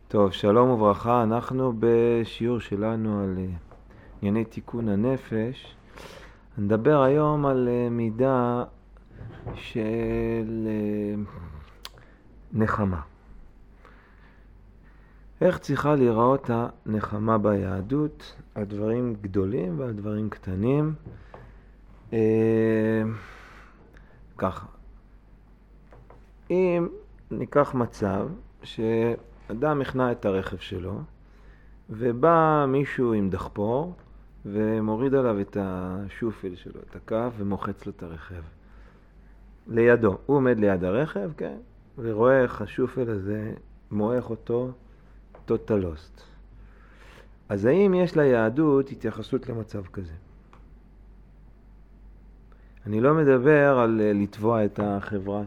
טוב, שלום וברכה, אנחנו בשיעור שלנו על ענייני תיקון הנפש. נדבר היום על מידה של נחמה. איך צריכה להיראות הנחמה ביהדות, על דברים גדולים ועל דברים קטנים. ככה, אם ניקח מצב שאדם הכנע את הרכב שלו, ובא מישהו עם דחפור, ומוריד עליו את השופל שלו, את הכף, ומוחץ לו את הרכב. לידו, הוא עומד ליד הרכב, כן? ורואה איך השופל הזה מועך אותו טוטלוסט. אז האם יש ליהדות התייחסות למצב כזה? אני לא מדבר על לתבוע את החברה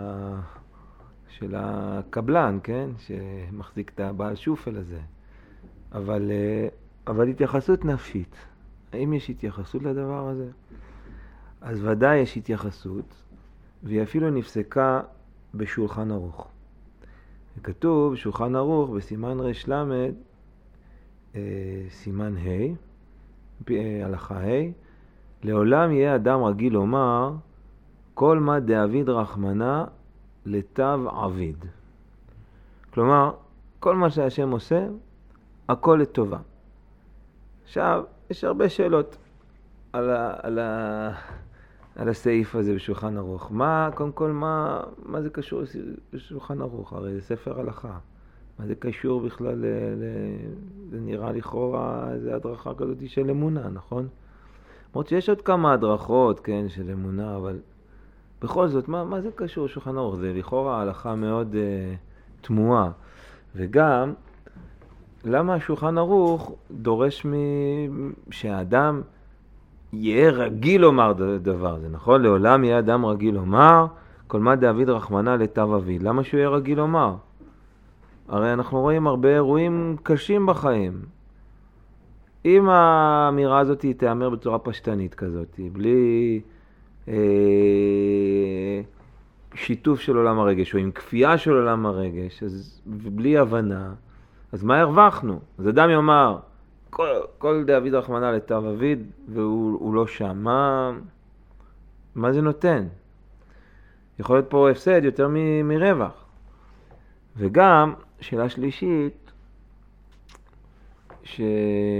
של הקבלן, כן? שמחזיק את הבעל שופל הזה. אבל התייחסות נפשית. האם יש התייחסות לדבר הזה? אז ודאי יש התייחסות, והיא אפילו נפסקה בשולחן ערוך. וכתוב שולחן ערוך בסימן רש למד, סימן ה', הלכה ה', לעולם יהיה אדם רגיל לומר, כל מה דאביד רחמנה לטב עביד. כלומר, כל מה שהשם עושה, הכל לטובה. עכשיו, יש הרבה שאלות על הסעיף הזה בשולחן ערוך. קודם כל, מה זה קשור לשולחן ערוך? הרי זה ספר הלכה. מה זה קשור בכלל זה נראה לכאורה, זה הדרכה כזאת של אמונה, נכון? למרות שיש עוד כמה הדרכות, כן, של אמונה, אבל בכל זאת, מה זה קשור לשולחן ערוך? זה לכאורה הלכה מאוד תמוהה. וגם, למה השולחן ערוך דורש שהאדם יהיה רגיל לומר דבר הזה, נכון? לעולם יהיה אדם רגיל לומר, כל מה דאביד רחמנה לטב אביד. למה שהוא יהיה רגיל לומר? הרי אנחנו רואים הרבה אירועים קשים בחיים. אם האמירה הזאת תיאמר בצורה פשטנית כזאת, בלי שיתוף של עולם הרגש, או עם כפייה של עולם הרגש, ובלי הבנה, אז מה הרווחנו? אז אדם יאמר, כל דאביד רחמנה לטב אביד, והוא לא שם. מה זה נותן? יכול להיות פה הפסד יותר מרווח. וגם, שאלה שלישית, שיש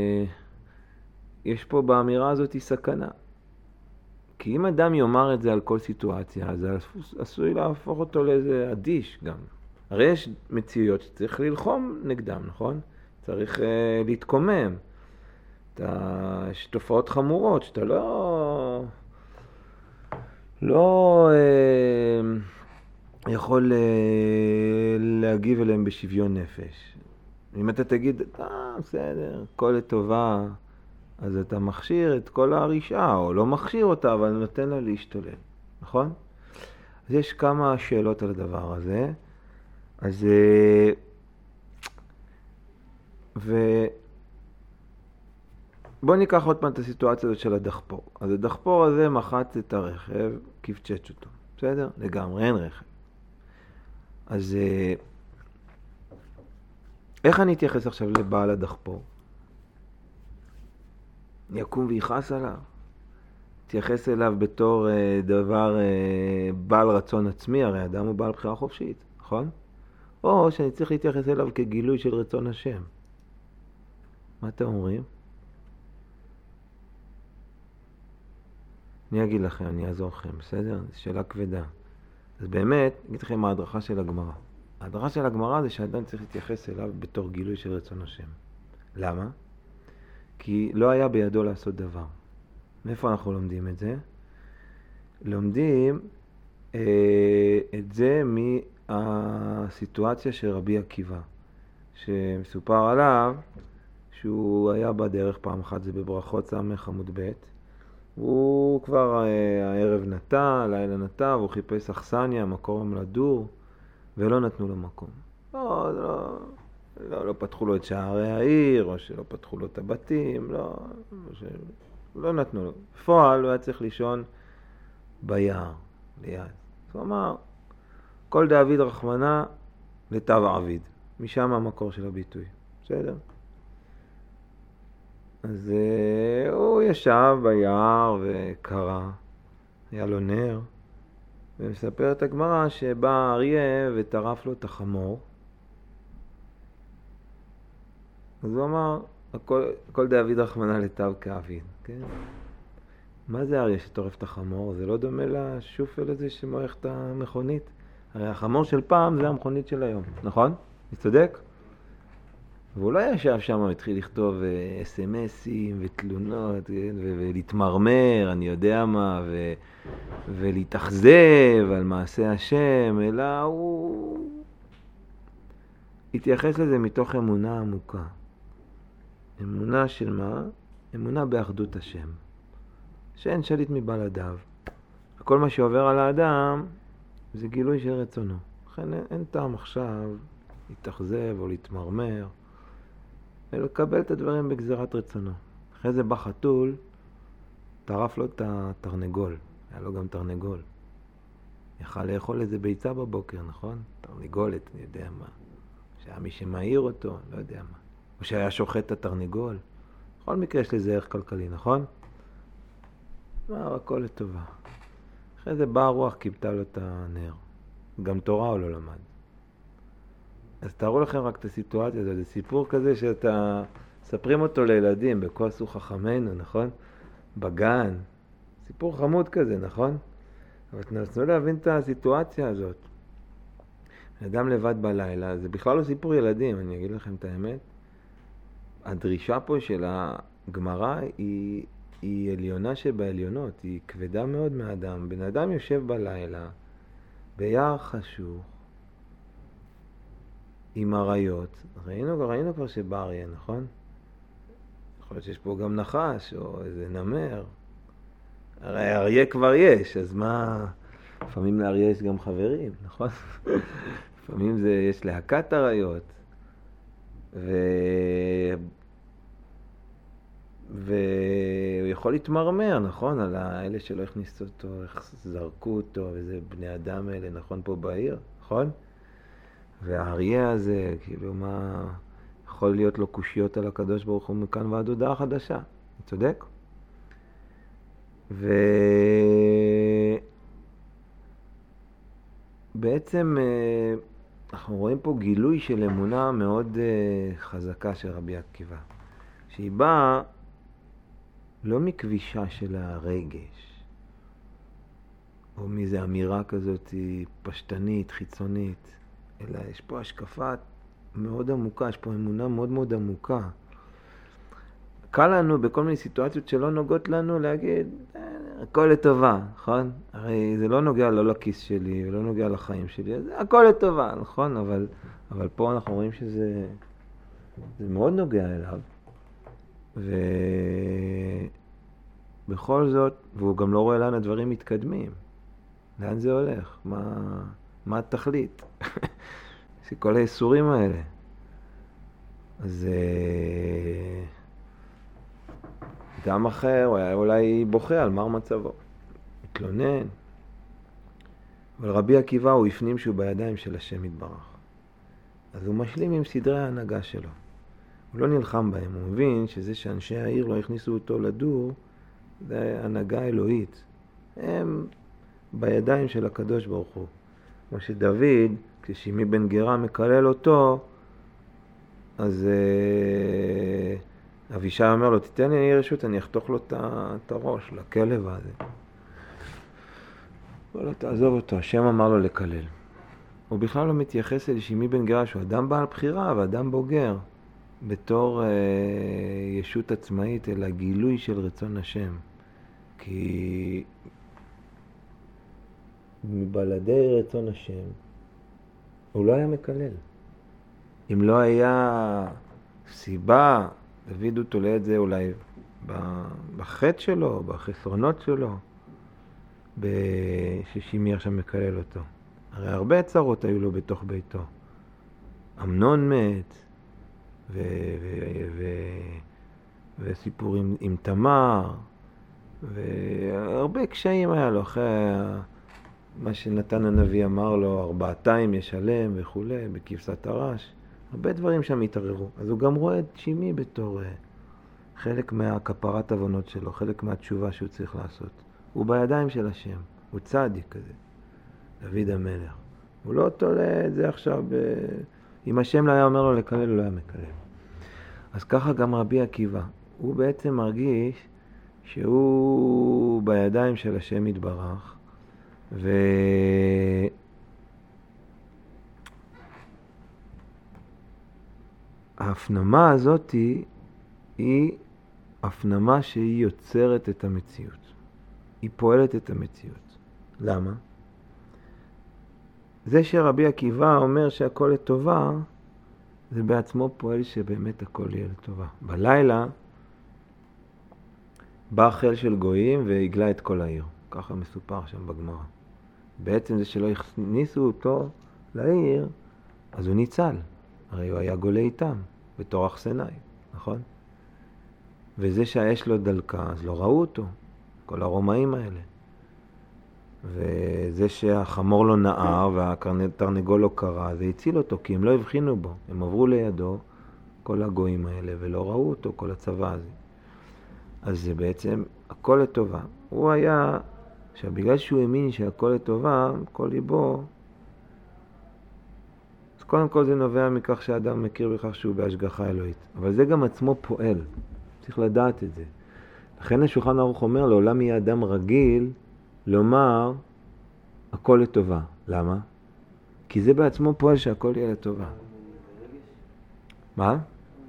פה באמירה הזאת סכנה. כי אם אדם יאמר את זה על כל סיטואציה, אז עשוי להפוך אותו לאיזה אדיש גם. הרי יש מציאויות שצריך ללחום נגדם, נכון? צריך להתקומם. יש תופעות חמורות שאתה לא יכול להגיב אליהם בשוויון נפש. אם אתה תגיד, בסדר, הכל לטובה, אז אתה מכשיר את כל הרשעה, או לא מכשיר אותה, אבל נותן לה להשתולל, נכון? אז יש כמה שאלות על הדבר הזה. אז בוא ניקח עוד פעם את הסיטואציה הזאת של הדחפור. אז הדחפור הזה מחץ את הרכב, כפצ'ץ' אותו, בסדר? לגמרי, אין רכב. אז איך אני אתייחס עכשיו לבעל הדחפור? יקום ויחס עליו? תייחס אליו בתור דבר בעל רצון עצמי, הרי אדם הוא בעל בחירה חופשית, נכון? או שאני צריך להתייחס אליו כגילוי של רצון השם. מה אתם אומרים? אני אגיד לכם, אני אעזור לכם, בסדר? זו שאלה כבדה. אז באמת, אני אגיד לכם מה ההדרכה של הגמרא. ההדרכה של הגמרא זה שאדם צריך להתייחס אליו בתור גילוי של רצון השם. למה? כי לא היה בידו לעשות דבר. מאיפה אנחנו לומדים את זה? לומדים את זה מהסיטואציה של רבי עקיבא, שמסופר עליו שהוא היה בדרך פעם אחת, זה בברכות סמך עמוד ב', הוא כבר הערב נטע, לילה נטע, והוא חיפש אכסניה, מקום לדור, ולא נתנו לו מקום. לא פתחו לו את שערי העיר, או שלא פתחו לו את הבתים, לא נתנו לו. בפועל הוא היה צריך לישון ביער, ליד. הוא אמר, כל דאביד רחמנה לטב עביד. משם המקור של הביטוי. בסדר? אז הוא ישב ביער וקרא, היה לו נר, ומספר את הגמרא שבא אריה וטרף לו את החמור. אז הוא אמר, הכל דאביד רחמנא לטב כאביד, כן? מה זה אריה שטורף את החמור? זה לא דומה לשופל הזה שמועך את המכונית? הרי החמור של פעם זה המכונית של היום, נכון? אני צודק? והוא לא ישב שם והתחיל לכתוב SMS'ים ותלונות ולהתמרמר, אני יודע מה, ולהתאכזב על מעשה השם, אלא הוא התייחס לזה מתוך אמונה עמוקה. אמונה של מה? אמונה באחדות השם. שאין שליט מבלעדיו. כל מה שעובר על האדם זה גילוי של רצונו. לכן אין טעם עכשיו להתאכזב או להתמרמר, אלא לקבל את הדברים בגזירת רצונו. אחרי זה בא חתול, טרף לו את התרנגול. היה לו גם תרנגול. יכל לאכול איזה ביצה בבוקר, נכון? תרנגולת, אני יודע מה. שהיה מי שמעיר אותו, לא יודע מה. או שהיה שוחט את התרנגול. בכל מקרה יש לזה ערך כלכלי, נכון? מה, הכל לטובה. אחרי זה באה הרוח, קיבתה לו את הנר. גם תורה הוא לא למד. אז תארו לכם רק את הסיטואציה הזאת. זה סיפור כזה שאתה ספרים אותו לילדים, בכל עשו חכמינו, נכון? בגן. סיפור חמוד כזה, נכון? אבל תנסו להבין את הסיטואציה הזאת. אדם לבד בלילה, זה בכלל לא סיפור ילדים, אני אגיד לכם את האמת. הדרישה פה של הגמרא היא עליונה שבעליונות, היא כבדה מאוד מהאדם. בן אדם יושב בלילה, ביער חשוך, עם אריות. ראינו כבר שבא אריה, נכון? יכול להיות שיש פה גם נחש או איזה נמר. הרי אריה כבר יש, אז מה? לפעמים לאריה יש גם חברים, נכון? לפעמים יש להקת אריות. והוא יכול להתמרמר, נכון? על האלה שלא הכניסו אותו, איך זרקו אותו, וזה בני אדם האלה, נכון? פה בעיר, נכון? והאריה הזה, כאילו מה, יכול להיות לו קושיות על הקדוש ברוך הוא מכאן ועד הודעה חדשה. צודק? ובעצם אנחנו רואים פה גילוי של אמונה מאוד חזקה של רבי עקיבא. שהיא באה לא מכבישה של הרגש, או מאיזו אמירה כזאת פשטנית, חיצונית, אלא יש פה השקפה מאוד עמוקה, יש פה אמונה מאוד מאוד עמוקה. קל לנו בכל מיני סיטואציות שלא נוגעות לנו להגיד, הכל לטובה, נכון? הרי זה לא נוגע לא לכיס שלי, ולא נוגע לחיים שלי, אז הכל לטובה, נכון? אבל פה אנחנו רואים שזה מאוד נוגע אליו. ובכל זאת, והוא גם לא רואה לאן הדברים מתקדמים. לאן זה הולך? מה התכלית? שכל האיסורים האלה. אז גם אחר, הוא היה אולי בוכה על מה מצבו. מתלונן. אבל רבי עקיבא הוא הפנים שהוא בידיים של השם יתברך. אז הוא משלים עם סדרי ההנהגה שלו. הוא לא נלחם בהם, הוא מבין שזה שאנשי העיר לא הכניסו אותו לדור, זה הנהגה אלוהית. הם בידיים של הקדוש ברוך הוא. כמו שדוד, כששימי בן גרה מקלל אותו, אז אבישי אומר לו, תיתן לי רשות, אני אחתוך לו את הראש, לכלב הזה. לא תעזוב אותו, השם אמר לו לקלל. הוא בכלל לא מתייחס אל שימי בן גרה, שהוא אדם בעל בחירה ואדם בוגר. בתור ישות עצמאית, אלא גילוי של רצון השם. כי מבלעדי רצון השם, הוא לא היה מקלל. אם לא היה סיבה, דוד הוא תולה את זה אולי בחטא שלו, בחסרונות שלו, ששימי עכשיו מקלל אותו. הרי הרבה צרות היו לו בתוך ביתו. אמנון מת, וסיפור עם תמר, והרבה קשיים היה לו אחרי מה שנתן הנביא אמר לו, 400 ישלם וכו', בכבשת הרש. הרבה דברים שם התערערו. אז הוא גם רואה את שימי בתור חלק מהכפרת עוונות שלו, חלק מהתשובה שהוא צריך לעשות. הוא בידיים של השם, הוא צדיק כזה, דוד המלך. הוא לא תולה את זה עכשיו, אם השם לא היה אומר לו לקלל, הוא לא היה מקלל. אז ככה גם רבי עקיבא, הוא בעצם מרגיש שהוא בידיים של השם יתברך, וההפנמה הזאת היא הפנמה שהיא יוצרת את המציאות. היא פועלת את המציאות. למה? זה שרבי עקיבא אומר שהכל לטובה, זה בעצמו פועל שבאמת הכל יהיה לטובה. בלילה בא חיל של גויים והגלה את כל העיר. ככה מסופר שם בגמרא. בעצם זה שלא הכניסו אותו לעיר, אז הוא ניצל. הרי הוא היה גולה איתם, בתור אכסנאי, נכון? וזה שהאש לא דלקה, אז לא ראו אותו. כל הרומאים האלה. וזה שהחמור לא נער והתרנגול לא קרא, זה הציל אותו, כי הם לא הבחינו בו. הם עברו לידו, כל הגויים האלה, ולא ראו אותו, כל הצבא הזה. אז זה בעצם הכל לטובה. הוא היה, שבגלל שהוא האמין שהכל לטובה, כל ליבו, אז קודם כל זה נובע מכך שהאדם מכיר בכך שהוא בהשגחה אלוהית. אבל זה גם עצמו פועל. צריך לדעת את זה. לכן השולחן ערוך אומר, לעולם יהיה אדם רגיל לומר הכל לטובה. למה? כי זה בעצמו פועל שהכל יהיה לטובה. מה?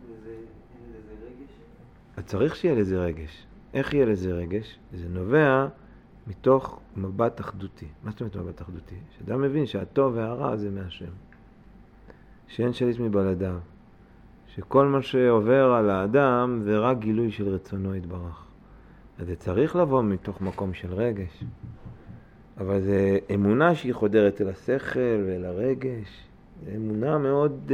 אז צריך שיהיה לזה רגש. איך יהיה לזה רגש? זה נובע מתוך מבט אחדותי. מה זאת אומרת מבט אחדותי? שאדם מבין שהטוב והרע זה מהשם. שאין שליט מבלעדיו. שכל מה שעובר על האדם זה רק גילוי של רצונו יתברך. אז זה צריך לבוא מתוך מקום של רגש. אבל זה אמונה שהיא חודרת אל השכל ואל הרגש. זה אמונה מאוד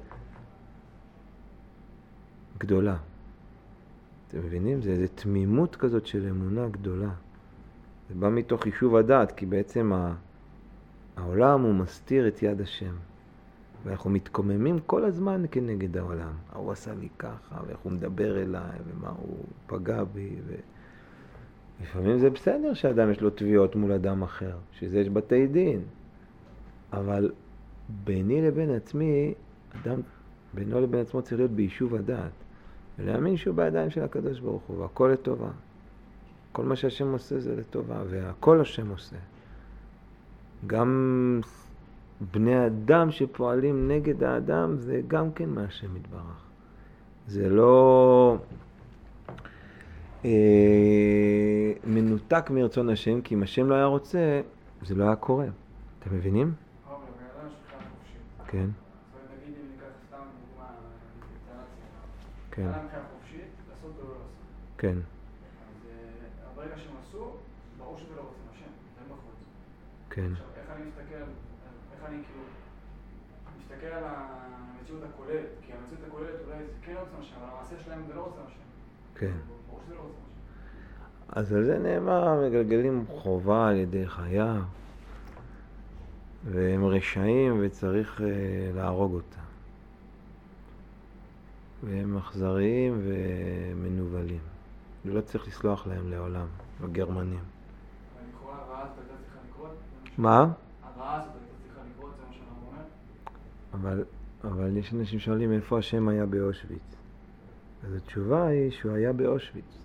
גדולה. אתם מבינים? זה איזו תמימות כזאת של אמונה גדולה. זה בא מתוך יישוב הדעת, כי בעצם העולם הוא מסתיר את יד השם. ואנחנו מתקוממים כל הזמן כנגד העולם. הוא עשה לי ככה, ואיך הוא מדבר אליי, ומה הוא פגע בי. לפעמים זה בסדר שאדם יש לו תביעות מול אדם אחר, שזה יש בתי דין. אבל ביני לבין עצמי, אדם בינו לבין עצמו צריך להיות ביישוב הדעת. ולהאמין שהוא בידיים של הקדוש ברוך הוא, והכל לטובה. כל מה שהשם עושה זה לטובה, והכל השם עושה. גם בני אדם שפועלים נגד האדם, זה גם כן מהשם יתברך. זה לא מנותק מרצון השם, כי אם השם לא היה רוצה, זה לא היה קורה. אתם מבינים? אבל בגלל השכחה חופשית. כן. זאת אומרת, נגיד אם ניקח סתם דוגמה קטנה, כן. היה להם חיה חופשית, לעשות או לא לעשות. כן. אז ברגע שהם עשו, ברור שזה לא רוצים השם, זה בחוץ. כן. עכשיו, איך אני כאילו מסתכל על המציאות הכוללת, כי המציאות הכוללת אולי זה כן רוצים השם, אבל המעשה שלהם זה לא רוצים השם. כן. ברור שזה לא רוצים השם. אז על זה נאמר, מגלגלים חובה על ידי חיה, והם רשעים וצריך להרוג אותם. והם אכזריים ומנובלים. ולא צריך לסלוח להם לעולם, הגרמנים. אבל לקרוא הרעה הזאת הייתה צריכה לקרות? מה? הרעה הזאת הייתה צריכה לקרות, זה מה שאנחנו אומר? אבל יש אנשים שואלים איפה השם היה באושוויץ. אז התשובה היא שהוא היה באושוויץ.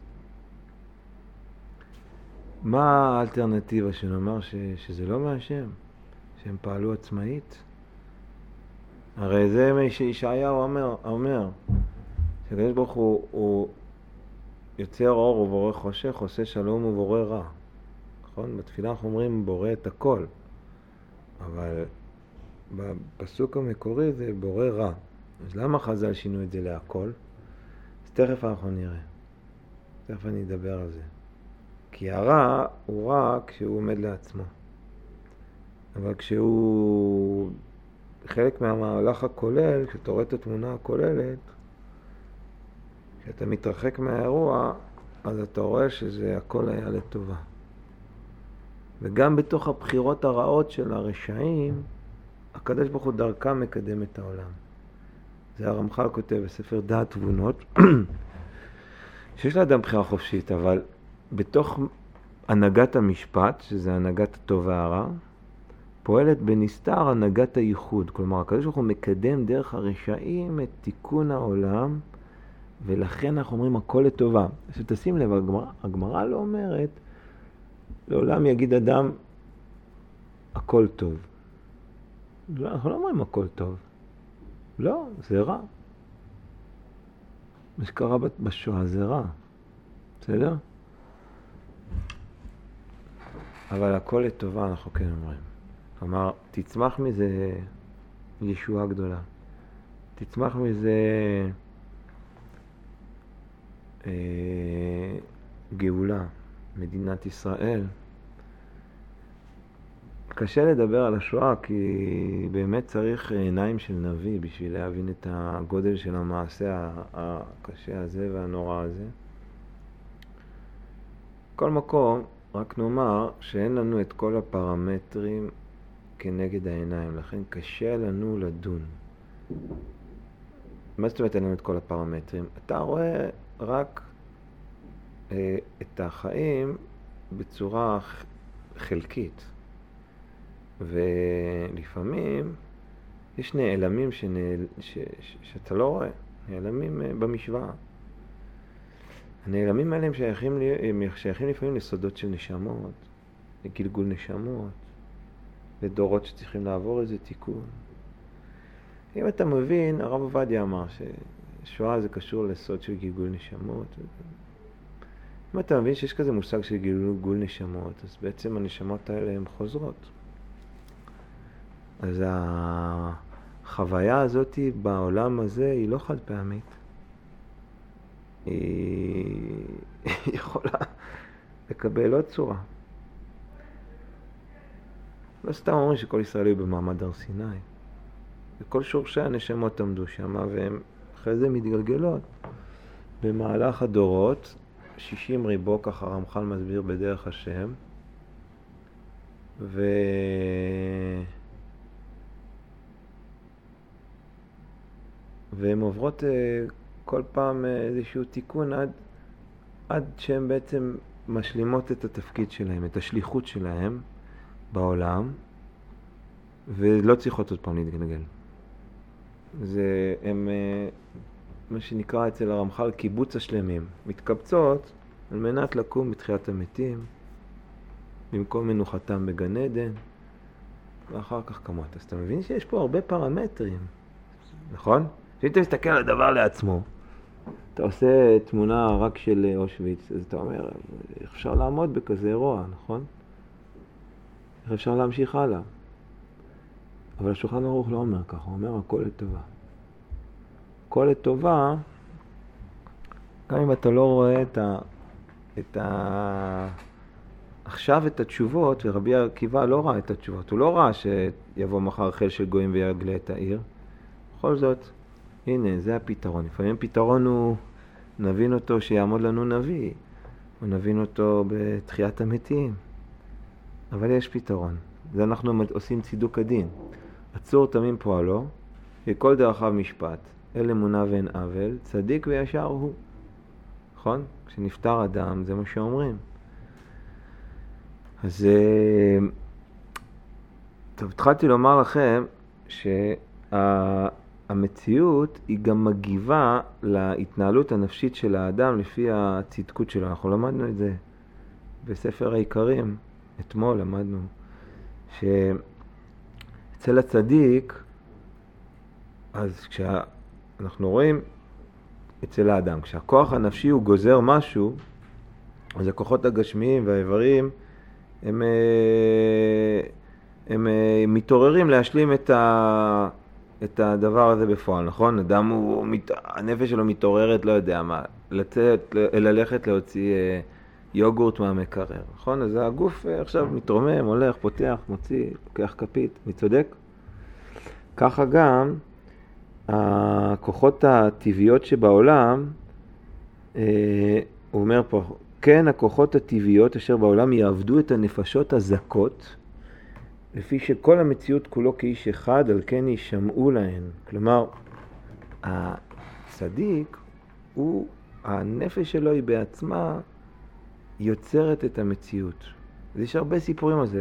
מה האלטרנטיבה שנאמר שזה לא מהשם? שהם פעלו עצמאית? הרי זה מה שישעיהו אומר שהקדוש ברוך הוא יוצר אור ובורא חושך, עושה שלום ובורא רע. נכון? בתפילה אנחנו אומרים בורא את הכל. אבל בפסוק המקורי זה בורא רע. אז למה חז"ל שינו את זה להכל? אז תכף אנחנו נראה. תכף אני אדבר על זה. כי הרע הוא רע כשהוא עומד לעצמו. אבל כשהוא חלק מהמהלך הכולל, כשאתה רואה את התמונה הכוללת, כשאתה מתרחק מהאירוע, אז אתה רואה שזה הכל היה לטובה. וגם בתוך הבחירות הרעות של הרשעים, הקדוש ברוך הוא דרכם מקדם את העולם. זה הרמח"ל כותב בספר דעת תבונות, שיש לאדם בחירה חופשית, אבל בתוך הנהגת המשפט, שזה הנהגת הטוב והרע, פועלת בנסתר הנהגת הייחוד. כלומר, הקדוש ברוך הוא מקדם דרך הרשעים את תיקון העולם, ולכן אנחנו אומרים הכל לטובה. שתשים לב, הגמרא לא אומרת, לעולם יגיד אדם הכל טוב. לא, אנחנו לא אומרים הכל טוב. לא, זה רע. מה שקרה בשואה זה רע. בסדר? אבל הכל לטובה אנחנו כן אומרים. כלומר, תצמח מזה ישועה גדולה. תצמח מזה גאולה, מדינת ישראל. קשה לדבר על השואה כי באמת צריך עיניים של נביא בשביל להבין את הגודל של המעשה הקשה הזה והנורא הזה. כל מקום, רק נאמר שאין לנו את כל הפרמטרים כנגד העיניים, לכן קשה לנו לדון. מה זאת אומרת אין לנו את כל הפרמטרים? אתה רואה רק את החיים בצורה חלקית. ולפעמים יש נעלמים שאתה לא רואה, נעלמים במשוואה. הנעלמים האלה הם שייכים לפעמים לסודות של נשמות, לגלגול נשמות, לדורות שצריכים לעבור איזה תיקון. אם אתה מבין, הרב עובדיה אמר ששואה זה קשור לסוד של גלגול נשמות. אם אתה מבין שיש כזה מושג של גלגול נשמות, אז בעצם הנשמות האלה הן חוזרות. אז החוויה הזאת בעולם הזה היא לא חד פעמית. היא יכולה לקבל עוד צורה. לא סתם אומרים שכל ישראל היו במעמד הר סיני. וכל שורשי הנשמות עמדו שם, והם אחרי זה מתגלגלות. במהלך הדורות, 60 ריבו, ככה רמח"ל מסביר בדרך השם, והן עוברות כל פעם איזשהו תיקון עד שהן בעצם משלימות את התפקיד שלהם, את השליחות שלהם בעולם, ולא צריכות עוד פעם להתגלגל. הם מה שנקרא אצל הרמח"ל קיבוץ השלמים, מתקבצות על מנת לקום בתחיית המתים, במקום מנוחתם בגן עדן, ואחר כך קמות. אז אתה מבין שיש פה הרבה פרמטרים, נכון? כשאתה אתה מסתכל על הדבר לעצמו, אתה עושה תמונה רק של אושוויץ, אז אתה אומר, איך אפשר לעמוד בכזה אירוע, נכון? איך אפשר להמשיך הלאה? אבל השולחן ערוך לא אומר ככה, הוא אומר הכל לטובה. הכל לטובה, גם אם אתה לא רואה עכשיו את התשובות, ורבי עקיבא לא ראה את התשובות, הוא לא ראה שיבוא מחר חיל של גויים ויגלה את העיר. בכל זאת, הנה, זה הפתרון. לפעמים פתרון הוא, נבין אותו שיעמוד לנו נביא, או נבין אותו בתחיית המתים. אבל יש פתרון. זה אנחנו עושים צידוק הדין. עצור תמים פועלו, שכל דרכיו משפט, אל אמונה ואין עוול, צדיק וישר הוא. נכון? כשנפטר אדם, זה מה שאומרים. אז טוב, התחלתי לומר לכם שהמציאות היא גם מגיבה להתנהלות הנפשית של האדם לפי הצדקות שלו. אנחנו למדנו את זה בספר העיקרים, אתמול למדנו, שאצל הצדיק, אז כשאנחנו רואים אצל האדם, כשהכוח הנפשי הוא גוזר משהו, אז הכוחות הגשמיים והאיברים הם מתעוררים להשלים את הדבר הזה בפועל, נכון? אדם הנפש שלו מתעוררת, לא יודע מה, ללכת להוציא יוגורט מהמקרר, נכון? אז הגוף עכשיו מתרומם, הולך, פותח, מוציא, לוקח כפית, מצודק? ככה גם הכוחות הטבעיות שבעולם, הוא אומר פה, כן, הכוחות הטבעיות אשר בעולם יעבדו את הנפשות הזכות, לפי שכל המציאות כולו כאיש אחד, על כן יישמעו להן. כלומר, הצדיק, הנפש שלו היא בעצמה יוצרת את המציאות. יש הרבה סיפורים על זה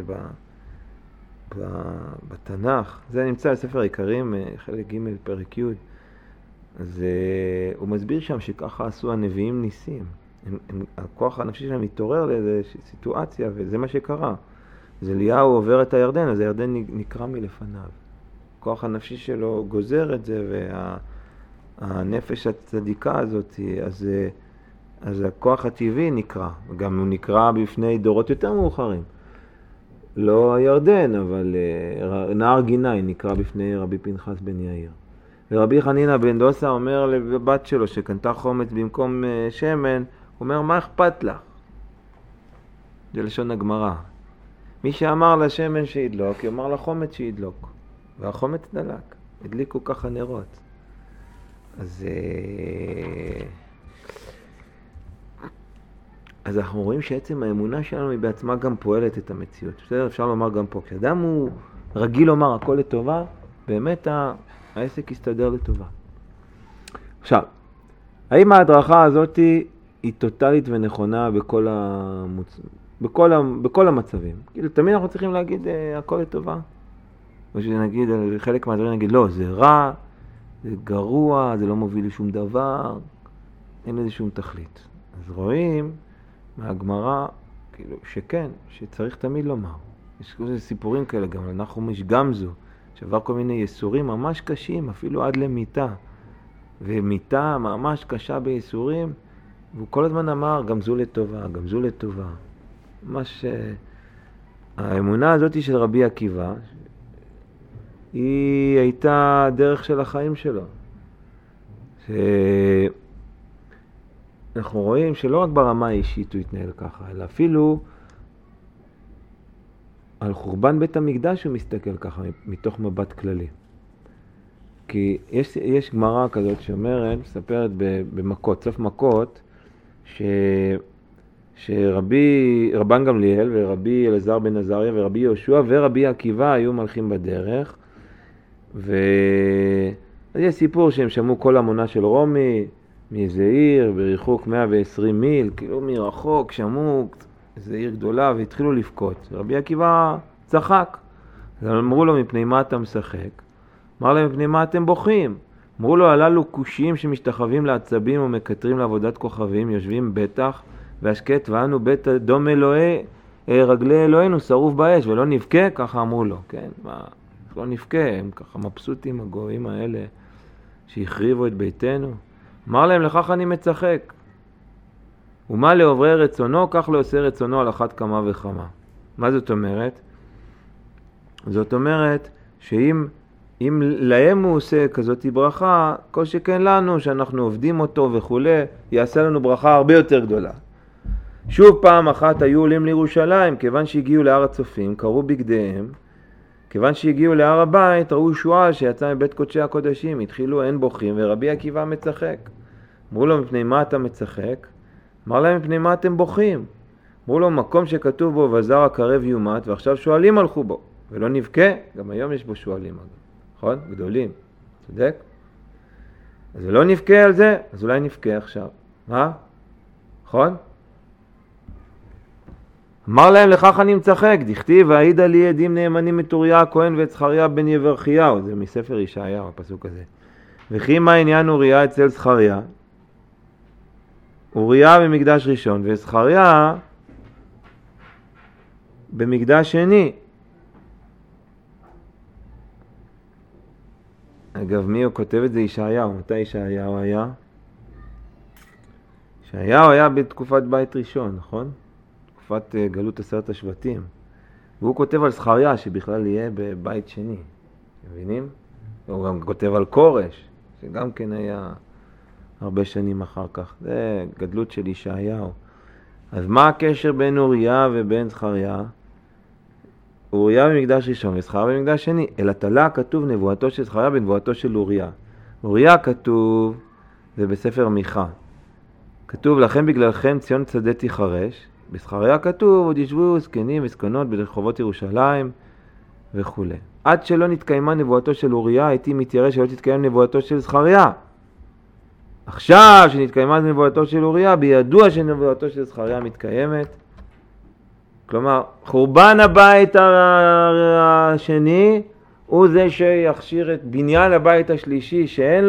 בתנ"ך. זה נמצא בספר העיקרים, חלק ג' פרק י'. אז הוא מסביר שם שככה עשו הנביאים ניסים. הכוח הנפשי שלהם מתעורר לאיזו סיטואציה, וזה מה שקרה. אז אליהו עובר את הירדן, אז הירדן נקרא מלפניו. הכוח הנפשי שלו גוזר את זה, והנפש הצדיקה הזאת, אז הכוח הטבעי נקרא, וגם הוא נקרא בפני דורות יותר מאוחרים. לא הירדן, אבל נהר גיני נקרא בפני רבי פנחס בן יאיר. ורבי חנינא בן דוסה אומר לבת שלו שקנתה חומץ במקום שמן, הוא אומר, מה אכפת לך? זה לשון הגמרא. מי שאמר לשמן שידלוק, יאמר לחומץ שידלוק. והחומץ דלק. הדליקו ככה נרות. אז אנחנו רואים שעצם האמונה שלנו היא בעצמה גם פועלת את המציאות. בסדר, אפשר לומר גם פה. כשאדם הוא רגיל לומר הכל לטובה, באמת העסק יסתדר לטובה. עכשיו, האם ההדרכה הזאת היא טוטלית ונכונה בכל המצבים? כאילו, תמיד אנחנו צריכים להגיד הכל לטובה. או שנגיד, חלק מהדברים נגיד, לא, זה רע, זה גרוע, זה לא מוביל לשום דבר, אין לזה שום תכלית. אז רואים מהגמרא, כאילו, שכן, שצריך תמיד לומר. יש כל סיפורים כאלה, גם אנחנו יש גמזו, שעבר כל מיני יסורים ממש קשים, אפילו עד למיטה. ומיטה ממש קשה ביסורים, והוא כל הזמן אמר, גמזו לטובה, גמזו לטובה. ממש, האמונה הזאת של רבי עקיבא, היא הייתה דרך של החיים שלו. אנחנו רואים שלא רק ברמה האישית הוא התנהל ככה, אלא אפילו על חורבן בית המקדש הוא מסתכל ככה, מתוך מבט כללי. כי יש גמרא כזאת שאומרת, מספרת במכות, סוף מכות, שרבן גמליאל ורבי אלעזר בן עזריה ורבי יהושע ורבי עקיבא היו מלכים בדרך, אז יש סיפור שהם שמעו כל המונה של רומי, מאיזה עיר, בריחוק 120 מיל, כאילו מרחוק, שמעו איזו עיר גדולה והתחילו לבכות. רבי עקיבא צחק. אז אמרו לו, מפני מה אתה משחק? אמר להם, מפני מה אתם בוכים? אמרו לו, הללו קושיים שמשתחווים לעצבים ומקטרים לעבודת כוכבים, יושבים בטח והשקט, ואנו בית דום אלוהי, רגלי אלוהינו שרוף באש, ולא נבכה, ככה אמרו לו, כן? לא נבכה, הם ככה מבסוטים הגויים האלה שהחריבו את ביתנו. אמר להם, לכך אני מצחק. ומה לעוברי רצונו, כך לא עושה רצונו על אחת כמה וכמה. מה זאת אומרת? זאת אומרת שאם להם הוא עושה כזאת ברכה, כל שכן לנו שאנחנו עובדים אותו וכו', יעשה לנו ברכה הרבה יותר גדולה. שוב פעם אחת היו עולים לירושלים, כיוון שהגיעו להר הצופים, קראו בגדיהם, כיוון שהגיעו להר הבית, ראו שועל שיצא מבית קודשי הקודשים, התחילו אין בוכים, ורבי עקיבא מצחק. אמרו לו, מפני מה אתה מצחק? אמר להם, מפני מה אתם בוכים? אמרו לו, מקום שכתוב בו, וזר הקרב יומת, ועכשיו שועלים הלכו בו. ולא נבכה, גם היום יש בו שועלים, נכון? גדולים, צודק? אז לא נבכה על זה, אז אולי נבכה עכשיו. מה? נכון? אמר להם, לכך אני מצחק, דכתיב, והעידה לי עדים נאמנים את אוריה הכהן ואת זכריה בן יברכיהו, זה מספר ישעיהו, הפסוק הזה. וכי מה עניין אוריה אצל זכריה? אוריה במקדש ראשון, וזכריה במקדש שני. אגב, מי הוא כותב את זה? ישעיהו. מתי ישעיהו היה? ישעיהו היה בתקופת בית ראשון, נכון? תקופת גלות 10 השבטים. והוא כותב על זכריה שבכלל יהיה בבית שני. מבינים? הוא גם כותב על קורש, שגם כן היה הרבה שנים אחר כך. זה גדלות של ישעיהו. אז מה הקשר בין אוריה ובין זכריה? אוריה במקדש ראשון וזכריה במקדש שני. אלא תלה כתוב נבואתו של זכריה בנבואתו של אוריה. אוריה כתוב, זה בספר מיכה. כתוב לכם בגללכם ציון שדה תיחרש. בזכריה כתוב עוד ישבו זקנים וזקנות ברחובות ירושלים וכו'. עד שלא נתקיימה נבואתו של אוריה, הייתי מתיירא שלא תתקיים נבואתו של זכריה. עכשיו שנתקיימה נבואתו של אוריה, בידוע שנבואתו של זכריה מתקיימת. כלומר, חורבן הבית השני הוא זה שיכשיר את בניין הבית השלישי, שאין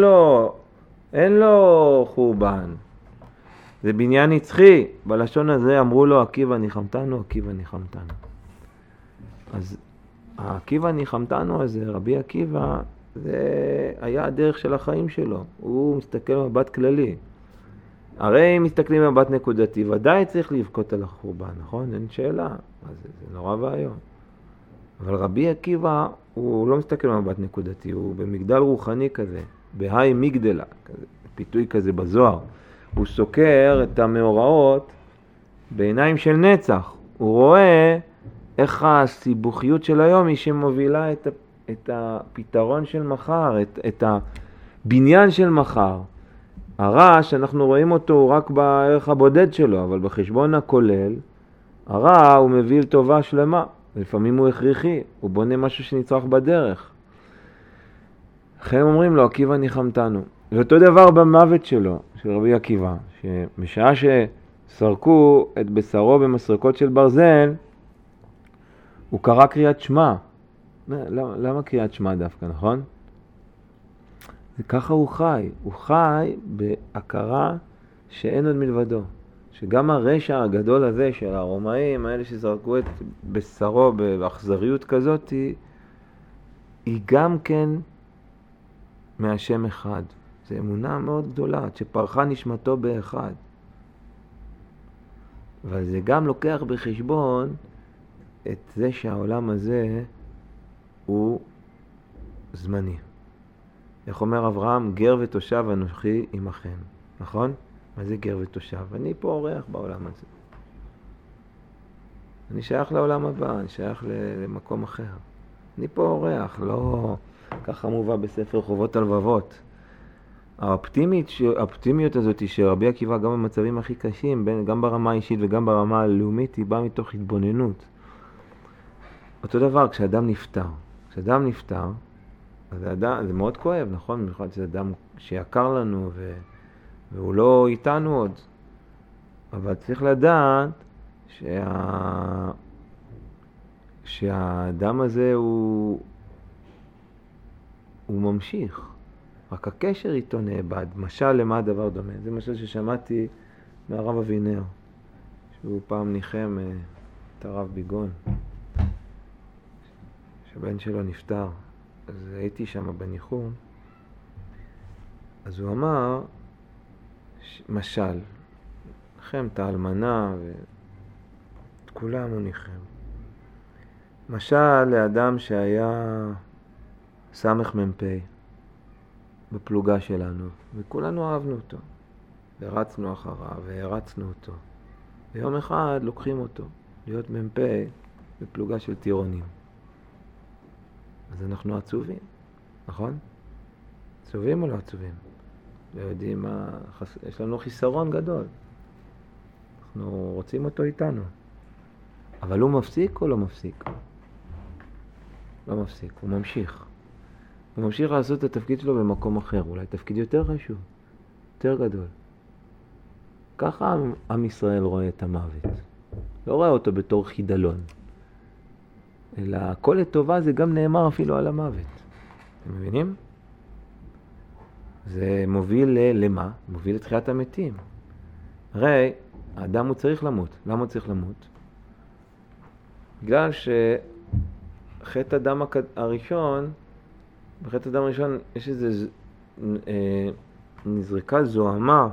לו חורבן. זה בניין נצחי. בלשון הזה אמרו לו, עקיבא ניחמתנו, עקיבא ניחמתנו. אז עקיבא ניחמתנו הזה, רבי עקיבא, זה היה הדרך של החיים שלו. הוא מסתכל במבט כללי. הרי אם מסתכלים במבט נקודתי, ודאי צריך לבכות על החורבן, נכון? אין שאלה. אז זה נורא ואיום. אבל רבי עקיבא, הוא לא מסתכל במבט נקודתי, הוא במגדל רוחני כזה, בהי מגדלה, כזה, פיתוי כזה בזוהר. הוא סוקר את המאורעות בעיניים של נצח. הוא רואה איך הסיבוכיות של היום היא שמובילה את הפתרון של מחר, את הבניין של מחר. הרע שאנחנו רואים אותו רק בערך הבודד שלו, אבל בחשבון הכולל, הרע הוא מביא לטובה שלמה. לפעמים הוא הכרחי, הוא בונה משהו שנצרך בדרך. לכן אומרים לו, עקיבא ניחמתנו. ואותו דבר במוות שלו, של רבי עקיבא, שבשעה שסרקו את בשרו במסרקות של ברזל, הוא קרא קריאת שמע. למה קריאת שמע דווקא, נכון? וככה הוא חי בהכרה שאין עוד מלבדו. שגם הרשע הגדול הזה של הרומאים, האלה שזרקו את בשרו באכזריות כזאת, היא גם כן מהשם אחד. זו אמונה מאוד גדולה, שפרחה נשמתו באחד. אבל זה גם לוקח בחשבון את זה שהעולם הזה הוא זמני. איך אומר אברהם? גר ותושב אנוכי עמכם. נכון? מה זה גר ותושב? אני פה אורח בעולם הזה. אני שייך לעולם הבא, אני שייך למקום אחר. אני פה אורח, לא ככה מובא בספר חובות הלבבות. האופטימיות הזאת של רבי עקיבא גם במצבים הכי קשים, גם ברמה האישית וגם ברמה הלאומית, היא באה מתוך התבוננות. אותו דבר כשאדם נפטר. כשאדם נפטר, אז זה מאוד כואב, נכון? במיוחד שזה אדם שיקר לנו והוא לא איתנו עוד. אבל צריך לדעת שהאדם הזה הוא ממשיך. רק הקשר איתו נאבד. משל למה הדבר דומה? זה משל ששמעתי מהרב אבינר, שהוא פעם ניחם את הרב ביגון, שבן שלו נפטר. אז הייתי שם בניחום. אז הוא אמר, משל, ניחם את האלמנה ואת כולם הוא ניחם. משל לאדם שהיה סמך מ"פ בפלוגה שלנו, וכולנו אהבנו אותו, ורצנו אחריו והרצנו אותו. ויום אחד לוקחים אותו להיות מ"פ בפלוגה של טירונים. אז אנחנו עצובים, נכון? עצובים או לא עצובים? לא יודעים מה, יש לנו חיסרון גדול. אנחנו רוצים אותו איתנו. אבל הוא מפסיק או לא מפסיק? לא מפסיק, הוא ממשיך. הוא ממשיך לעשות את התפקיד שלו במקום אחר, אולי תפקיד יותר חשוב, יותר גדול. ככה עם ישראל רואה את המוות. לא רואה אותו בתור חידלון. אלא הכל לטובה זה גם נאמר אפילו על המוות. אתם מבינים? זה מוביל למה? מוביל לתחיית המתים. הרי האדם הוא צריך למות. למה הוא צריך למות? בגלל שחטא אדם הראשון, בחטא אדם הראשון יש איזו נזרקה זוהמה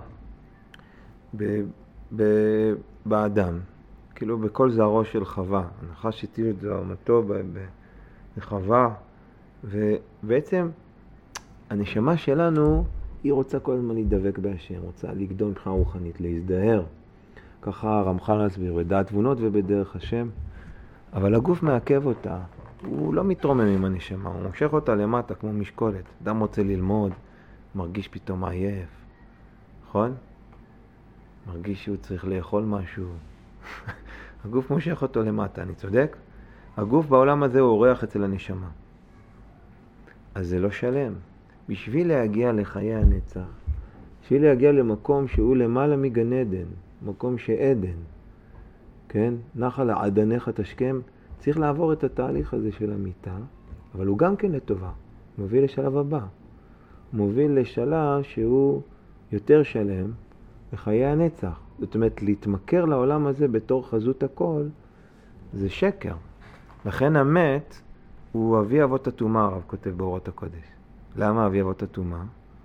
באדם. כאילו בכל זרעו של חווה. הנחש הטיל את זוהמתו בחווה. ובעצם הנשמה שלנו, היא רוצה כל הזמן להידבק בהשם, רוצה לגדול מבחינה רוחנית, להזדהר. ככה רמח"ל מסביר, בדעת תבונות ובדרך השם. אבל הגוף מעכב אותה. הוא לא מתרומם עם הנשמה, הוא מושך אותה למטה כמו משקולת. אדם רוצה ללמוד, מרגיש פתאום עייף. נכון? מרגיש שהוא צריך לאכול משהו. הגוף מושך אותו למטה, אני צודק? הגוף בעולם הזה הוא אורח אצל הנשמה. אז זה לא שלם. בשביל להגיע לחיי הנצח, בשביל להגיע למקום שהוא למעלה מגן עדן, מקום שעדן, כן? נחל עדניך תשכם, צריך לעבור את התהליך הזה של המיטה, אבל הוא גם כן לטובה, מוביל לשלב הבא. מוביל לשלב שהוא יותר שלם בחיי הנצח. זאת אומרת, להתמכר לעולם הזה בתור חזות הכל, זה שקר. לכן המת הוא אבי אבות הטומאה, הרב כותב באורות הקודש. למה אבי אבות הטומאה?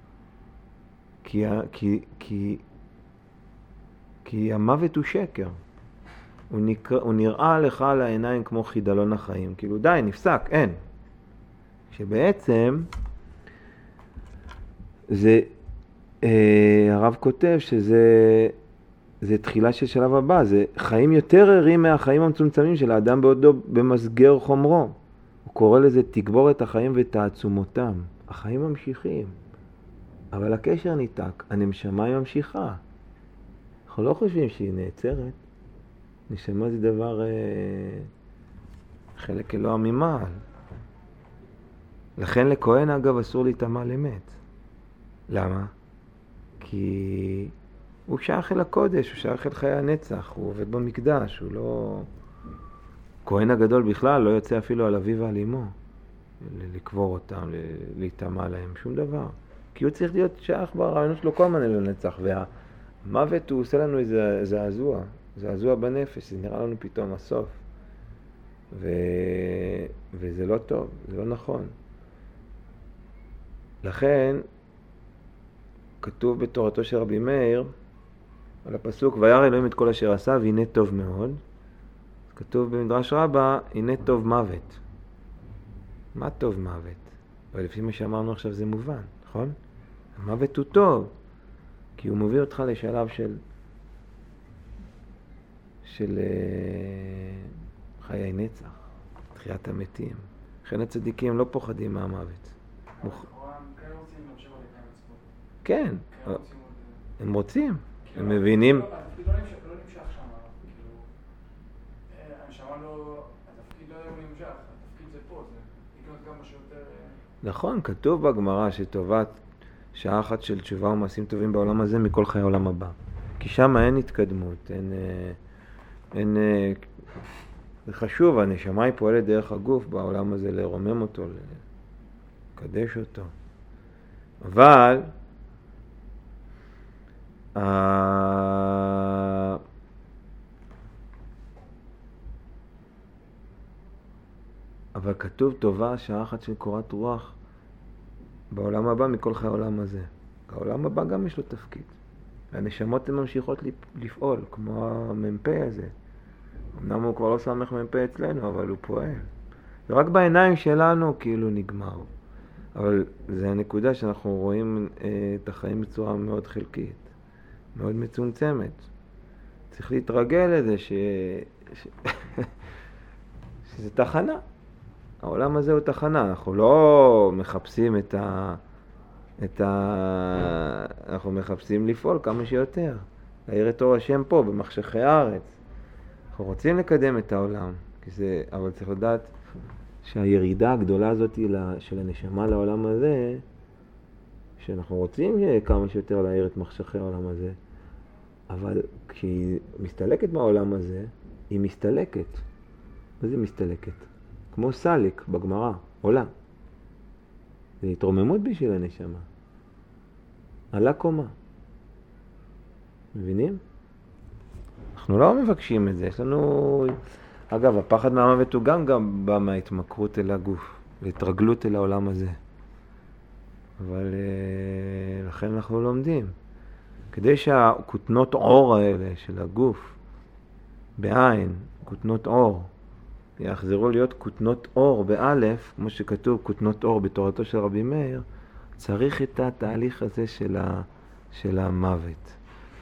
כי המוות הוא שקר. הוא נראה לך על העיניים כמו חידלון החיים. כאילו די, נפסק, אין. שבעצם זה, הרב כותב שזה תחילה של שלב הבא, זה חיים יותר ערים מהחיים המצומצמים של האדם בעודו במסגר חומרו. הוא קורא לזה תגבור את החיים ותעצומותם. החיים ממשיכים, אבל הקשר ניתק, הנשמה היא ממשיכה. אנחנו לא חושבים שהיא נעצרת. נשמה זה דבר חלק אלוה ממעל. לכן לכהן אגב אסור להיטמע למת. למה? כי הוא שייך אל הקודש, הוא שייך אל חיי הנצח, הוא עובד במקדש, הוא לא... כהן הגדול בכלל לא יוצא אפילו על אביו ועל אמו, לקבור אותם, להיטמע להם, שום דבר. כי הוא צריך להיות שייך ברעיונות שלו כל הזמן אל הנצח, והמוות הוא עושה לנו איזה זעזוע, זעזוע בנפש, זה נראה לנו פתאום הסוף. וזה לא טוב, זה לא נכון. לכן, כתוב בתורתו של רבי מאיר, על הפסוק, וירא אלוהים את כל אשר עשה, והנה טוב מאוד. כתוב במדרש רבה, הנה טוב מוות. מה טוב מוות? אבל לפי מה שאמרנו עכשיו זה מובן, נכון? המוות הוא טוב, כי הוא מוביל אותך לשלב של חיי נצח, תחיית המתים. לכן הצדיקים לא פוחדים מהמוות. כן, הם רוצים, הם מבינים. התפקיד לא נמשך שם, הנשמה לא, התפקיד לא נמשך, התפקיד זה פה, זה לקנות כמה שיותר... נכון, כתוב בגמרא שטובת שעה אחת של תשובה ומעשים טובים בעולם הזה מכל חיי העולם הבא. כי שם אין התקדמות, אין... זה חשוב, הנשמה היא פועלת דרך הגוף בעולם הזה לרומם אותו, לקדש אותו. אבל כתוב טובה שעה אחת של קורת רוח בעולם הבא מכל חיי העולם הזה. העולם הבא גם יש לו תפקיד. והנשמות הן ממשיכות לפעול, כמו המ"פ הזה. אמנם הוא כבר לא סמך מ"פ אצלנו, אבל הוא פועל. ורק בעיניים שלנו כאילו נגמר. אבל זה הנקודה שאנחנו רואים את החיים בצורה מאוד חלקית, מאוד מצומצמת. צריך להתרגל לזה שזה תחנה. העולם הזה הוא תחנה. אנחנו לא מחפשים אנחנו מחפשים לפעול כמה שיותר. להאיר את אור השם פה, במחשכי הארץ. אנחנו רוצים לקדם את העולם, אבל צריך לדעת שהירידה הגדולה הזאת של הנשמה לעולם הזה, שאנחנו רוצים כמה שיותר להאיר את מחשכי העולם הזה, אבל כשהיא מסתלקת מהעולם הזה, היא מסתלקת. מה זה מסתלקת? כמו סליק בגמרא, עולה. זה התרוממות בשביל הנשמה. עלה קומה. מבינים? אנחנו לא מבקשים את זה, יש לנו... אגב, הפחד מהמוות הוא גם בא מההתמכרות אל הגוף, להתרגלות אל העולם הזה. אבל לכן אנחנו לומדים. כדי שהכותנות אור האלה של הגוף, בעין, כותנות אור, יחזרו להיות כותנות אור באלף, כמו שכתוב כותנות אור בתורתו של רבי מאיר, צריך את התהליך הזה של המוות.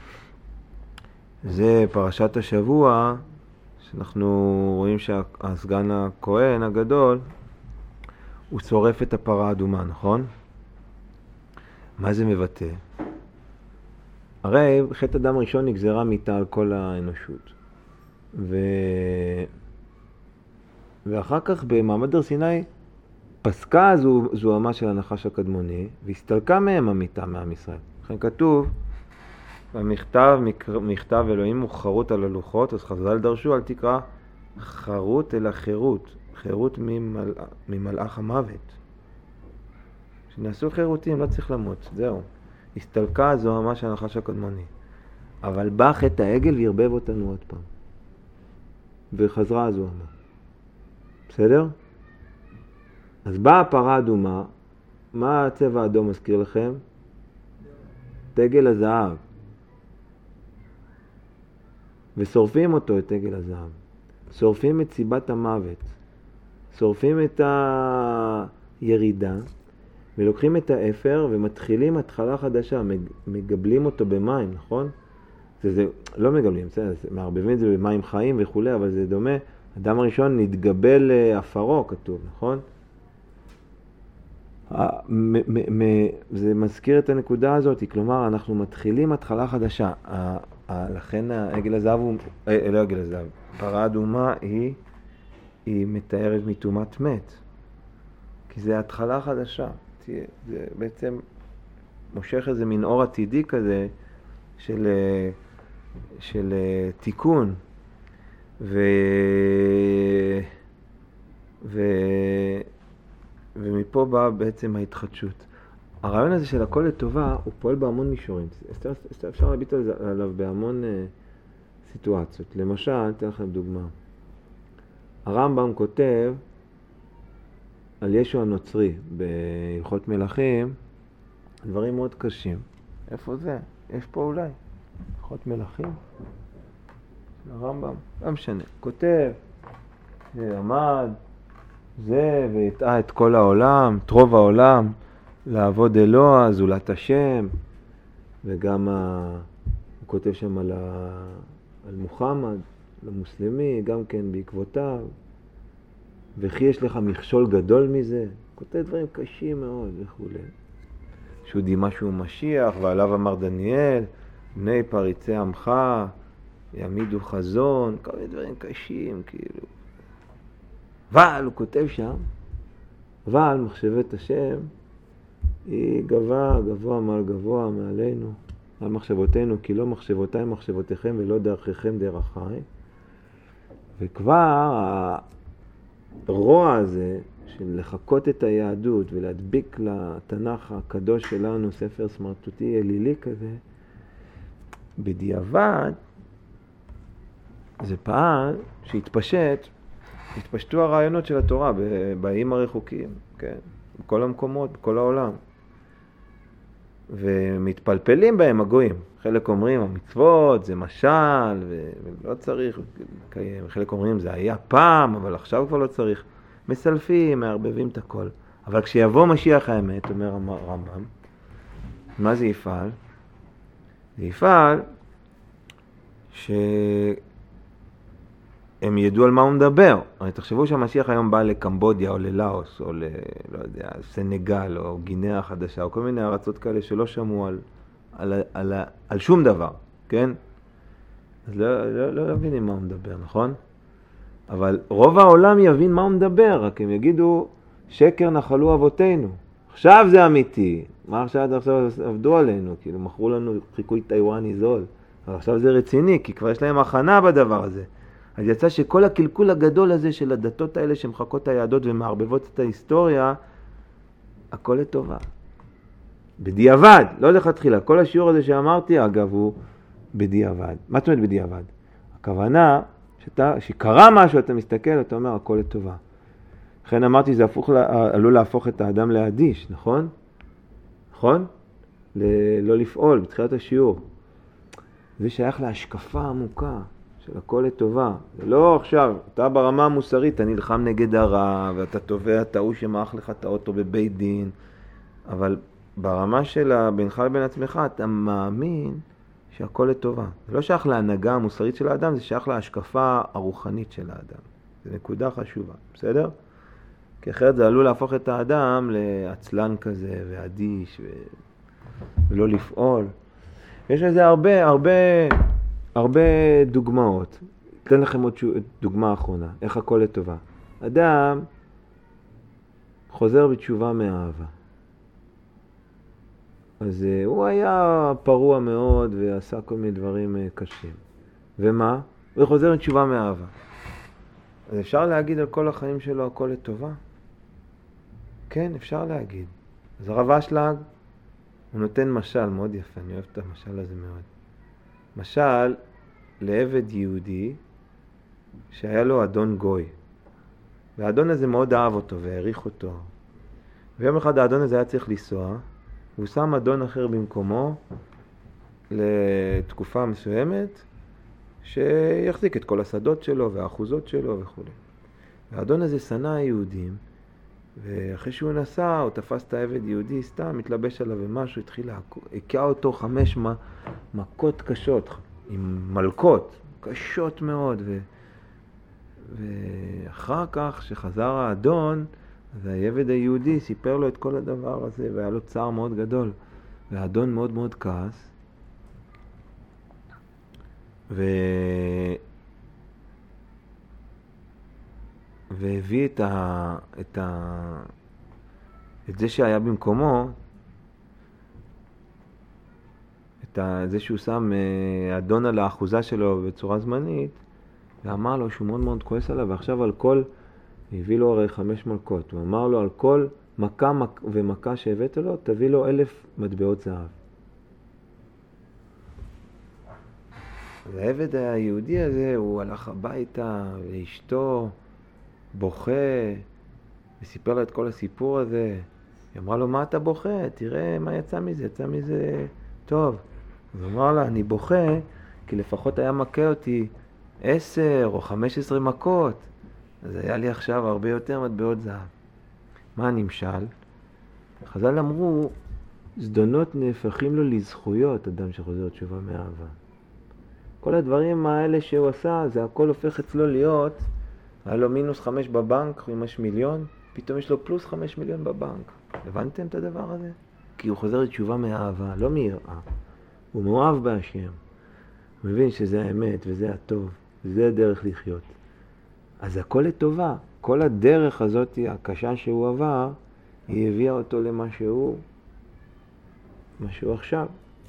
זה פרשת השבוע, שאנחנו רואים שהסגן הכהן הגדול, הוא שורף את הפרה האדומה, נכון? מה זה מבטא? הרי חטא אדם ראשון נגזרה מיתה על כל האנושות. ואחר כך במעמד הר סיני פסקה זוהמה של הנחש הקדמוני, והסתלקה מהם המיתה מעם ישראל. לכן כתוב, במכתב, מכתב אלוהים הוא חרוט על הלוחות, אז חז"ל דרשו, אל תקרא חרוט אלא חירות, חירות ממלאך המוות. שנעשו חירותים, לא צריך למות, זהו. הסתלקה זו ממש הנחש הקדמוני. אבל בא חטא העגל והרבב אותנו עוד פעם. וחזרה הזוהמה. בסדר? אז באה הפרה אדומה, מה הצבע האדום מזכיר לכם? תגל הזהב. ושורפים אותו, את תגל הזהב. שורפים את סיבת המוות. שורפים את הירידה. ולוקחים את האפר ומתחילים התחלה חדשה, מגבלים אותו במים, נכון? זה לא מגבלים, מערבבים את זה במים חיים וכו', אבל זה דומה. אדם הראשון נתגבל אפרו, כתוב, נכון? זה מזכיר את הנקודה הזאת, כלומר, אנחנו מתחילים התחלה חדשה. לכן העגל הזהב הוא, לא העגל הזהב, פרה אדומה היא מתארת מתומת מת. כי זה התחלה חדשה. זה בעצם מושך איזה מין אור עתידי כזה של תיקון ומפה באה בעצם ההתחדשות. הרעיון הזה של הכל לטובה הוא פועל בהמון מישורים. אפשר להביט עליו בהמון סיטואציות. למשל, אתן לכם דוגמה. הרמב"ם כותב על ישו הנוצרי בהלכות מלכים, דברים מאוד קשים. איפה זה? יש פה אולי הלכות מלכים? הרמב"ם, לא משנה. כותב, עמד זה והטעה את כל העולם, את רוב העולם, לעבוד אלוה, זולת השם, וגם הוא כותב שם על מוחמד, למוסלמי, גם כן בעקבותיו. וכי יש לך מכשול גדול מזה? כותב דברים קשים מאוד וכו'. שהוא דימה שהוא משיח, ועליו אמר דניאל, בני פריצי עמך, יעמידו חזון, כל מיני דברים קשים, כאילו. אבל הוא כותב שם, אבל מחשבת השם היא גבוה מעל גבוה מעלינו, על מחשבותינו, כי לא מחשבותיי מחשבותיכם ולא דרככם דרכיי. וכבר הרוע הזה של לחקות את היהדות ולהדביק לתנ"ך הקדוש שלנו ספר סמרטוטי אלילי כזה, בדיעבד זה פעל התפשטו הרעיונות של התורה באיים הרחוקים, כן? בכל המקומות, בכל העולם. ומתפלפלים בהם הגויים. חלק אומרים המצוות זה משל ולא צריך לקיים. חלק אומרים זה היה פעם אבל עכשיו כבר לא צריך. מסלפים, מערבבים את הכל. אבל כשיבוא משיח האמת, אומר הרמב"ם, מה זה יפעל? זה יפעל הם ידעו על מה הוא מדבר. הרי תחשבו שהמשיח היום בא לקמבודיה או ללאוס או לא יודע, סנגל או גינאה החדשה או כל מיני ארצות כאלה שלא שמעו על שום דבר, כן? אז לא מבינים מה הוא מדבר, נכון? אבל רוב העולם יבין מה הוא מדבר, רק הם יגידו שקר נחלו אבותינו. עכשיו זה אמיתי. מה עכשיו עבדו עלינו? כאילו מכרו לנו חיקוי טיואני זול. אבל עכשיו זה רציני, כי כבר יש להם הכנה בדבר הזה. אז יצא שכל הקלקול הגדול הזה של הדתות האלה שמחקות היהדות ומערבבות את ההיסטוריה, הכל לטובה. בדיעבד, לא לכתחילה. כל השיעור הזה שאמרתי, אגב, הוא בדיעבד. מה זאת אומרת בדיעבד? הכוונה, שקרה משהו, אתה מסתכל, אתה אומר, הכל לטובה. לכן אמרתי, זה עלול להפוך את האדם לאדיש, נכון? נכון? לא לפעול, בתחילת השיעור. זה שייך להשקפה עמוקה. של הכל לטובה. זה לא עכשיו, אתה ברמה המוסרית, אתה נלחם נגד הרע, ואתה תובע את ההוא שמאח לך את האוטו בבית דין, אבל ברמה של בינך לבין עצמך, אתה מאמין שהכל לטובה. זה לא שייך להנהגה המוסרית של האדם, זה שייך להשקפה הרוחנית של האדם. זו נקודה חשובה, בסדר? כי אחרת זה עלול להפוך את האדם לעצלן כזה, ואדיש, ולא לפעול. יש לזה הרבה דוגמאות. אתן לכם עוד דוגמה אחרונה. איך הכל לטובה. אדם חוזר בתשובה מאהבה. אז הוא היה פרוע מאוד ועשה כל מיני דברים קשים. ומה? הוא חוזר עם תשובה מאהבה. אז אפשר להגיד על כל החיים שלו הכל לטובה? כן, אפשר להגיד. אז הרב אשלג, הוא נותן משל מאוד יפה, אני אוהב את המשל הזה מאוד. משל לעבד יהודי שהיה לו אדון גוי. והאדון הזה מאוד אהב אותו והעריך אותו. ויום אחד האדון הזה היה צריך לנסוע, והוא שם אדון אחר במקומו לתקופה מסוימת, שיחזיק את כל השדות שלו והאחוזות שלו וכו'. והאדון הזה שנא היהודים, ואחרי שהוא נסע, הוא תפס את העבד יהודי, סתם התלבש עליו ומשהו, התחיל הכאה אותו 5 מכות קשות, עם מלכות, קשות מאוד, ואחר כך שחזר האדון, אז העבד היהודי סיפר לו את כל הדבר הזה, והיה לו צער מאוד גדול, והאדון מאוד מאוד כעס, והביא את זה שהיה במקומו, זה שהוא שם אדון על האחוזה שלו בצורה זמנית, ואמר לו שהוא מאוד מאוד כועס עליו, ועכשיו על כל, הביא לו הרי 5 מלכות, הוא אמר לו על כל מכה ומכה שהבאת לו, תביא לו 1000 מטבעות זהב. והעבד היהודי הזה, הוא הלך הביתה לאשתו, בוכה, וסיפר לה את כל הסיפור הזה. היא אמרה לו, מה אתה בוכה? תראה מה יצא מזה, יצא מזה טוב. הוא אמר לה, אני בוכה, כי לפחות היה מכה אותי 10 או 15 מכות. אז היה לי עכשיו הרבה יותר מטבעות זהב. מה הנמשל? חז"ל אמרו, זדונות נהפכים לו לזכויות, אדם שחוזר תשובה מאהבה. כל הדברים האלה שהוא עשה, זה הכל הופך אצלו להיות, היה לו -5 בבנק, הוא יש 1,000,000, פתאום יש לו +5 מיליון בבנק. הבנתם את הדבר הזה? כי הוא חוזר לתשובה מאהבה, לא מיראה. הוא מאוהב בהשם. הוא מבין שזה האמת וזה הטוב, וזה הדרך לחיות. אז הכל לטובה. כל הדרך הזאת, הקשה שהוא עבר, היא הביאה אותו למה שהוא עכשיו.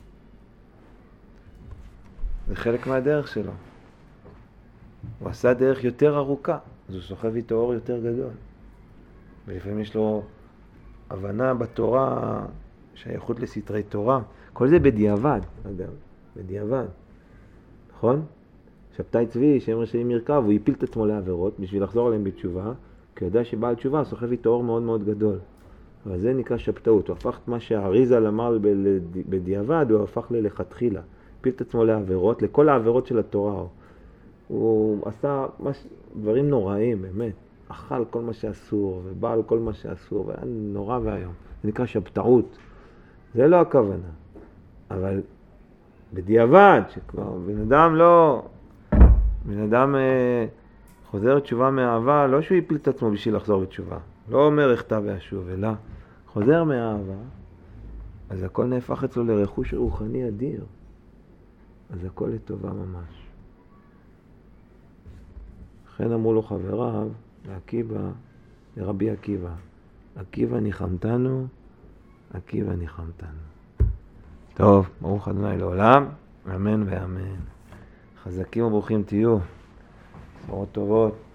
זה חלק מהדרך שלו. הוא עשה דרך יותר ארוכה, אז הוא סוחב איתו אור יותר גדול. ולפעמים יש לו הבנה בתורה, שייכות לסתרי תורה. כל זה בדיעבד, אגב, בדיעבד. נכון? שבתאי צבי, שם רשעים ירכב, הוא הפיל את עצמו לעבירות בשביל לחזור עליהם בתשובה, כי הוא יודע שבעל תשובה סוחב איתו אור מאוד מאוד גדול. אבל זה נקרא שבתאות. הוא הפך את מה שהאריזל אמר בדיעבד, הוא הפך ללכתחילה. הפיל את עצמו לעבירות, לכל העבירות של התורה. הוא עשה דברים נוראים, באמת. אכל כל מה שאסור, ובא על כל מה שאסור, והיה נורא והיום. זה נקרא שבתאות. זה לא הכוונה. אבל בדיעבד, שכבר בן אדם חוזר תשובה מאהבה, לא שהוא יפיל את עצמו בשביל לחזור בתשובה. לא אומר אכתב ואשוב, אלא חוזר מאהבה, אז הכל נהפך אצלו לרכוש רוחני אדיר. אז הכל לטובה ממש. לכן אמרו לו חבריו, לרבי עקיבא, עקיבא ניחמתנו, עקיבא ניחמתנו. טוב, ברוך ה' לעולם, אמן ואמן. חזקים וברוכים תהיו, בשורות טובות.